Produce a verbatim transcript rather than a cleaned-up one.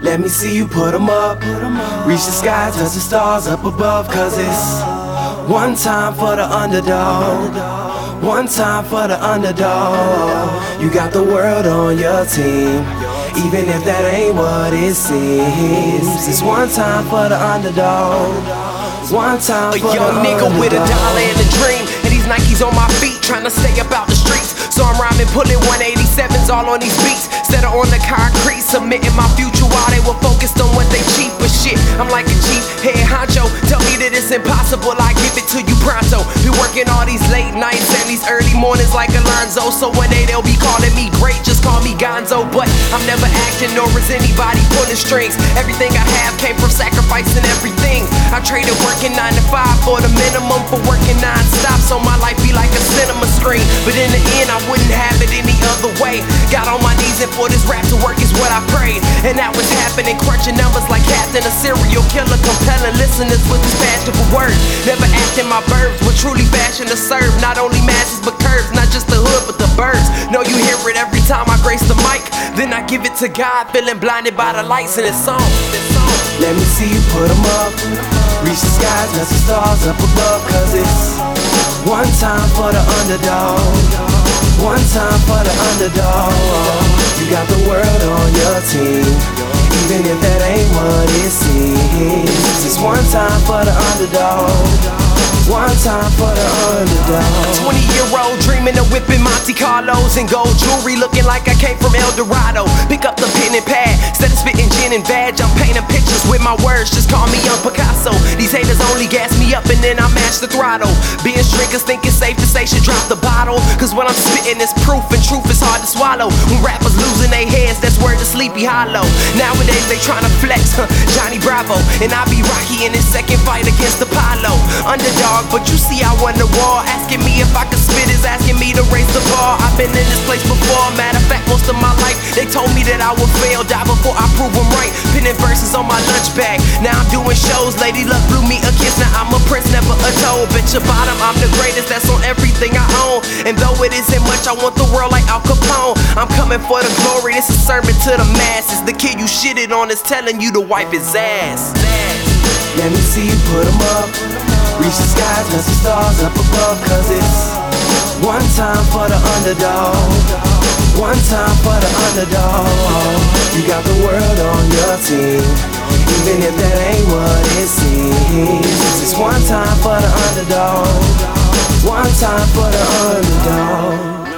Let me see you put 'em up. Reach the sky, touch the stars up above. Cause it's one time for the underdog. One time for the underdog. You got the world on your team, even if that ain't what it seems. It's one time for the underdog. One time for a young nigga underdog. with a dollar and a dream, and these Nikes on my feet, trying to stay about the streets. So I'm rhyming, pulling one eighty-sevens all on these beats, instead of on the concrete, submitting my future while they were focused on what they cheap. But shit, I'm like a chief head honcho. Tell me that it's impossible, I give it to you pronto. Be working all these late nights and these early mornings like Alonzo. So one day they'll be calling me great, just call me Gonzo. But I'm never acting, nor is anybody pulling strings. Everything I have came from sacrificing everything. I traded working nine to five for the minimum for working non-stop, so my life be like a cinema screen. But in the end, I wouldn't have it any other way. Got on my knees and for this rap to work is what I prayed. And that was happening, crunching numbers like Captain, a serial killer, compelling listeners with this passion for words. Never acting my verbs, but truly fashion to serve not only masses but curves, not just the hood but the birds. Know you hear it every time I grace the mic, then I give it to God, feeling blinded by the lights in this song. This song. Let me see you put 'em up. Reach the skies, touch the stars up above. Cause it's one time for the underdog. One time for the underdog. You got the world on your team, even if that ain't what it seems. It's one time for the underdog. One time for the underdog. twenty year old dreaming of whipping Monte Carlos and gold jewelry, looking like I came from El Dorado. Pick up the pen and pad, instead of spitting gin and vag, I'm painting pictures with my words, just call me Young Picasso. These haters only gas me up and then I mash the throttle. Being drinkers think it's safe to say should drop the bottle, cause what I'm spitting is proof and truth is hard to swallow. When rappers losing their heads, that's word to Sleepy Hollow. Nowadays they tryna flex, huh, Johnny Bravo, and I be Rocky in his second fight against Apollo. Underdog, but you see I won the war. Asking me if I could spit is asking me to raise the bar. I've been in this place before, matter of fact most of my life. They told me that I would fail, die before I prove them right. Pinning verses on my lunch bag, now I'm doing shows. Lady Luck blew me a kiss, now I'm a prince, never a toad. Bitch your bottom, I'm the greatest, that's on everything I own. And though it isn't much, I want the world like Al Capone. I'm coming for the glory, this is a sermon to the masses. The kid you shitted on is telling you to wipe his ass. Let me see you put 'em up. Reach the skies, touch the stars up above. Cause it's one time for the underdog. One time for the underdog. You got the world on your team, even if that ain't what it seems. It's one time for the underdog. One time for the underdog.